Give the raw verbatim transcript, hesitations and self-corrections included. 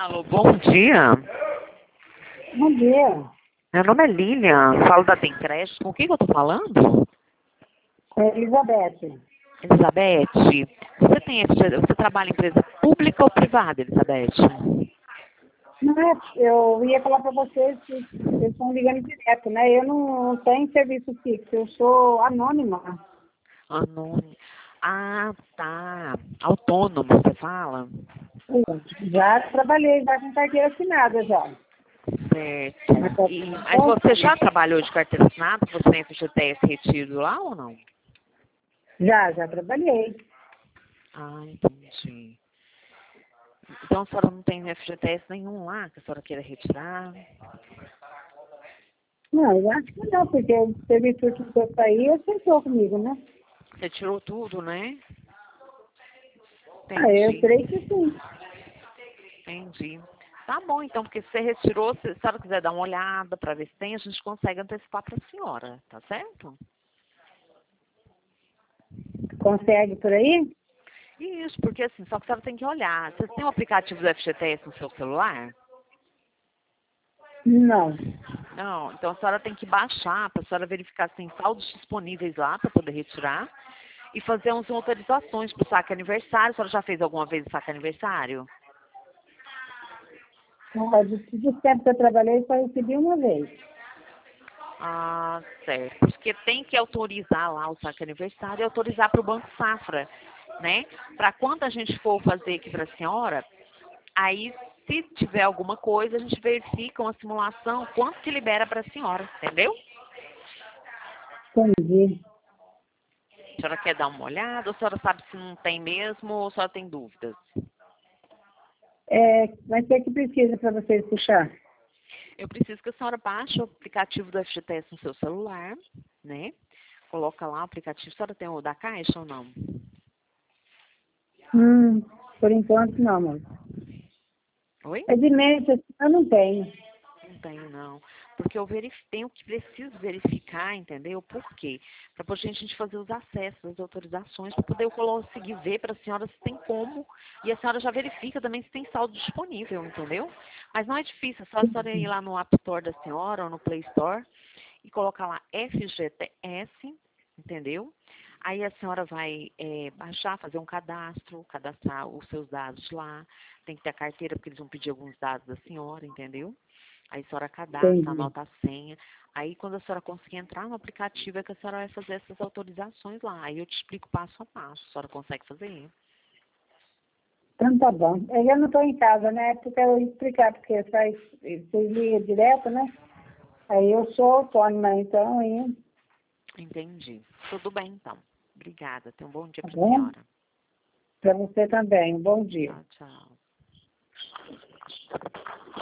Alô, bom dia. Bom dia. Meu nome é Lilian, falo da Tem Creche. Com quem que eu tô falando? É Elizabeth. Elizabeth, você tem F G T S, você trabalha em empresa pública ou privada, Elizabeth? Não é, eu ia falar para vocês que vocês estão ligando direto, né? Eu não tenho serviço fixo, eu sou anônima. Anônimo. Ah, tá. Autônomo, você fala? Já trabalhei já com carteira assinada já. Certo. Mas eu E, não mas você já posso. trabalhou de carteira assinada? Você tem F G T S retido lá ou não? Já, já trabalhei. Ah, entendi. Então a senhora não tem F G T S nenhum lá que a senhora queira retirar? Não, eu acho que não, porque o serviço que eu saí, aceitou comigo, né? Você tirou tudo, né? Ah, eu Entendi. creio que sim. Entendi. Tá bom, então, porque se você retirou, se a senhora quiser dar uma olhada para ver se tem, a gente consegue antecipar para a senhora, tá certo? Consegue por aí? Isso, porque assim, só que a senhora tem que olhar. Vocês têm o aplicativo do F G T S no seu celular? Não. Não, então a senhora tem que baixar para a senhora verificar se tem saldos disponíveis lá para poder retirar e fazer umas autorizações para o saque aniversário. A senhora já fez alguma vez o saque aniversário? Ah, De de tempo que eu trabalhei, só recebi uma vez. Ah, certo. Porque tem que autorizar lá o saque aniversário e autorizar para o Banco Safra, né? Para quando a gente for fazer aqui para a senhora, aí se tiver alguma coisa, a gente verifica uma simulação, quanto que libera para a senhora, entendeu? Entendi. A senhora quer dar uma olhada, ou a senhora sabe se não tem mesmo, ou a senhora tem dúvidas? É, mas o que é que precisa para vocês puxar? Eu preciso que a senhora baixe o aplicativo do F G T S no seu celular, né? Coloca lá o aplicativo. A senhora tem o da Caixa ou não? Hum, por enquanto não, mãe. Oi? É de mente, assim, eu não tenho. Não tenho, não. Porque eu verif... tenho que preciso verificar, entendeu? Por quê? Para poder a gente fazer os acessos, as autorizações, para poder eu conseguir ver para a senhora se tem como. E a senhora já verifica também se tem saldo disponível, entendeu? Mas não é difícil, é só a senhora ir lá no App Store da senhora ou no Play Store e colocar lá F G T S, entendeu? Aí a senhora vai é, baixar, fazer um cadastro, cadastrar os seus dados lá. Tem que ter a carteira, porque eles vão pedir alguns dados da senhora, entendeu? Aí a senhora cadastra, Entendi. anota a senha. Aí quando a senhora conseguir entrar no aplicativo é que a senhora vai fazer essas autorizações lá. Aí eu te explico passo a passo. A senhora consegue fazer? Então tá bom. Eu já não estou em casa, né? Porque eu ia explicar, porque faz, vocês ligam direto, né? Aí eu sou autônoma, então, aí, Entendi. Tudo bem, então. Obrigada. Tenha um bom dia tá para a bom? senhora. Para você também. Um bom dia. Tchau, tchau.